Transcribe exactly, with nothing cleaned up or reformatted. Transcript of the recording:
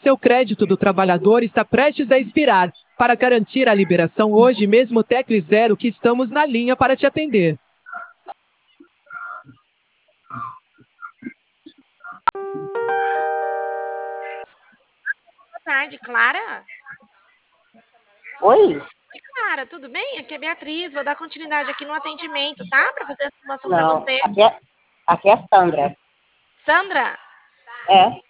Seu crédito do trabalhador está prestes a expirar. Para garantir a liberação hoje mesmo, tecle zero que estamos na linha para te atender. Boa tarde, Clara. Oi? Oi, Clara, tudo bem? Aqui é Beatriz, vou dar continuidade aqui no atendimento, tá? Para fazer a simulação para Não, você. aqui é, aqui é Sandra. Sandra? É.